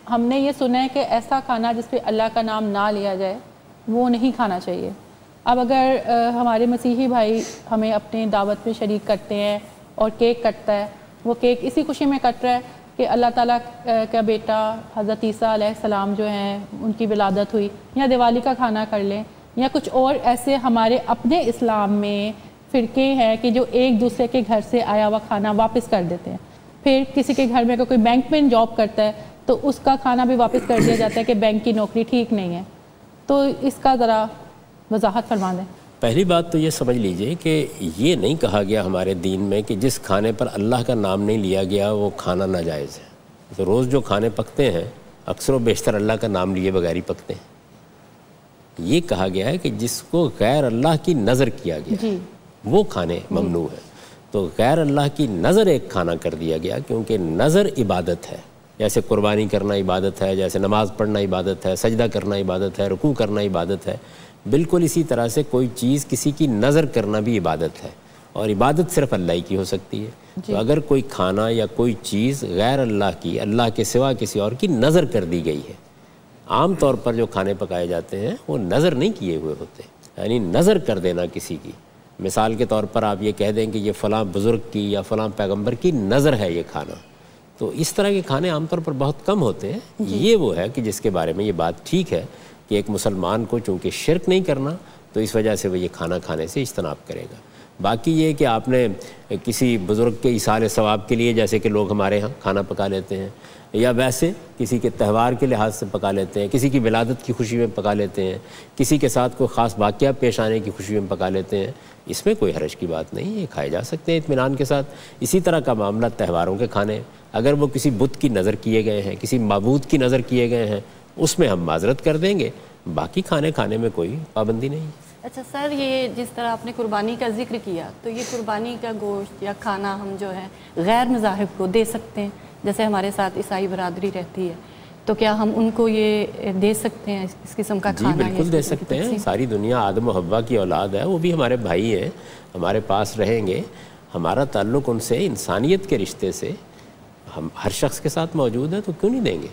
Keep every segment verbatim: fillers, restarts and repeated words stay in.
ہم نے یہ سنا ہے کہ ایسا کھانا جس پہ اللہ کا نام نہ لیا جائے وہ نہیں کھانا چاہیے۔ اب اگر ہمارے مسیحی بھائی ہمیں اپنے دعوت میں شریک کرتے ہیں اور کیک کٹتا ہے، وہ کیک اسی خوشی میں کٹ رہا ہے کہ اللہ تعالیٰ کا بیٹا حضرت عیسیٰ علیہ السلام جو ہیں ان کی ولادت ہوئی، یا دیوالی کا کھانا کر لیں، یا کچھ اور ایسے ہمارے اپنے اسلام میں فرقے ہیں کہ جو ایک دوسرے کے گھر سے آیا ہوا کھانا واپس کر دیتے ہیں۔ پھر کسی کے گھر میں اگر کوئی بینک میں جاب کرتا ہے تو اس کا کھانا بھی واپس کر دیا جاتا ہے کہ بینک کی نوکری ٹھیک نہیں ہے۔ تو اس کا ذرا وضاحت فرما دیں۔ پہلی بات تو یہ سمجھ لیجئے کہ یہ نہیں کہا گیا ہمارے دین میں کہ جس کھانے پر اللہ کا نام نہیں لیا گیا وہ کھانا ناجائز ہے۔ تو روز جو کھانے پکتے ہیں اکثر و بیشتر اللہ کا نام لیے بغیر ہی پکتے ہیں۔ یہ کہا گیا ہے کہ جس کو غیر اللہ کی نظر کیا گیا جی وہ کھانے ممنوع ہیں۔ تو غیر اللہ کی نظر ایک کھانا کر دیا گیا، کیونکہ نظر عبادت ہے۔ جیسے قربانی کرنا عبادت ہے، جیسے نماز پڑھنا عبادت ہے، سجدہ کرنا عبادت ہے، رکوع کرنا عبادت ہے، بالکل اسی طرح سے کوئی چیز کسی کی نظر کرنا بھی عبادت ہے، اور عبادت صرف اللہ ہی کی ہو سکتی ہے جی۔ تو اگر کوئی کھانا یا کوئی چیز غیر اللہ کی، اللہ کے سوا کسی اور کی نظر کر دی گئی ہے، عام طور پر جو کھانے پکائے جاتے ہیں وہ نظر نہیں کیے ہوئے ہوتے، یعنی نظر کر دینا کسی کی، مثال کے طور پر آپ یہ کہہ دیں کہ یہ فلاں بزرگ کی یا فلاں پیغمبر کی نظر ہے یہ کھانا، تو اس طرح کے کھانے عام طور پر بہت کم ہوتے ہیں جی۔ یہ وہ ہے کہ جس کے بارے میں یہ بات ٹھیک ہے کہ ایک مسلمان کو چونکہ شرک نہیں کرنا تو اس وجہ سے وہ یہ کھانا کھانے سے اجتناب کرے گا۔ باقی یہ کہ آپ نے کسی بزرگ کے ایصال ثواب کے لیے جیسے کہ لوگ ہمارے ہاں کھانا پکا لیتے ہیں، یا ویسے کسی کے تہوار کے لحاظ سے پکا لیتے ہیں، کسی کی ولادت کی خوشی میں پکا لیتے ہیں، کسی کے ساتھ کوئی خاص واقعہ پیش آنے کی خوشی میں پکا لیتے ہیں، اس میں کوئی حرج کی بات نہیں، یہ کھائے جا سکتے ہیں اطمینان کے ساتھ۔ اسی طرح کا معاملہ تہواروں کے کھانے، اگر وہ کسی بت کی نظر کیے گئے ہیں، کسی معبود کی نظر کیے گئے ہیں، اس میں ہم معذرت کر دیں گے، باقی کھانے کھانے میں کوئی پابندی نہیں۔ اچھا سر، یہ جس طرح آپ نے قربانی کا ذکر کیا، تو یہ قربانی کا گوشت یا کھانا ہم جو ہے غیر مذاہب کو دے سکتے ہیں؟ جیسے ہمارے ساتھ عیسائی برادری رہتی ہے تو کیا ہم ان کو یہ دے سکتے ہیں اس قسم کا کھانا؟ جی بالکل دے سکتے ہیں، ساری دنیا آدم و حوا کی اولاد ہے، وہ بھی ہمارے بھائی ہیں، ہمارے پاس رہیں گے، ہمارا تعلق ان سے انسانیت کے رشتے سے ہم ہر شخص کے ساتھ موجود ہے، تو کیوں نہیں دیں گے؟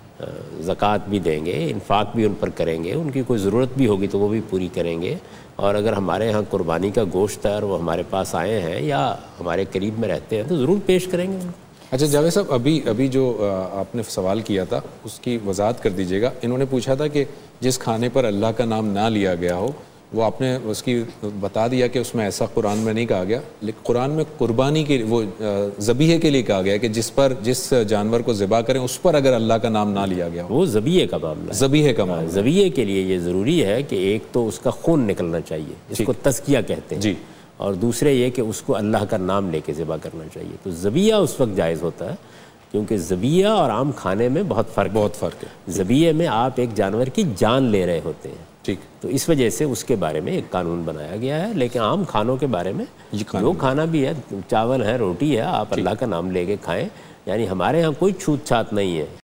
زکوٰۃ بھی دیں گے، انفاق بھی ان پر کریں گے، ان کی کوئی ضرورت بھی ہوگی تو وہ بھی پوری کریں گے، اور اگر ہمارے ہاں قربانی کا گوشت ہے اور وہ ہمارے پاس آئے ہیں یا ہمارے قریب میں رہتے ہیں تو ضرور پیش کریں گے۔ اچھا جاوید صاحب، ابھی ابھی جو آپ نے سوال کیا تھا اس کی وضاحت کر دیجیے گا۔ انہوں نے پوچھا تھا کہ جس کھانے پر اللہ کا نام نہ لیا گیا ہو، وہ آپ نے اس کی بتا دیا کہ اس میں ایسا قرآن میں نہیں کہا گیا، لیکن قرآن میں قربانی کے وہ ذبیحے کے لیے کہا گیا کہ جس پر جس جانور کو ذبح کریں اس پر اگر اللہ کا نام نہ لیا گیا ہو، وہ ذبیحے کا معاملہ ہے۔ ذبیحے کا معاملہ، ذبیحے کے لیے یہ ضروری ہے کہ ایک تو اس کا خون نکلنا چاہیے، اس کو تزکیہ کہتے ہیں جی، اور دوسرے یہ کہ اس کو اللہ کا نام لے کے ذبح کرنا چاہیے۔ تو ذبیحہ اس وقت جائز ہوتا ہے، کیونکہ ذبیحہ اور عام کھانے میں بہت فرق بہت فرق ہے۔ ذبیحے میں آپ ایک جانور کی جان لے رہے ہوتے ہیں، ٹھیک، تو اس وجہ سے اس کے بارے میں ایک قانون بنایا گیا ہے۔ لیکن عام کھانوں کے بارے میں جو کھانا بھی ہے، چاول ہے، روٹی ہے، آپ اللہ کا نام لے کے کھائیں، یعنی ہمارے ہاں کوئی چھوت چھات نہیں ہے۔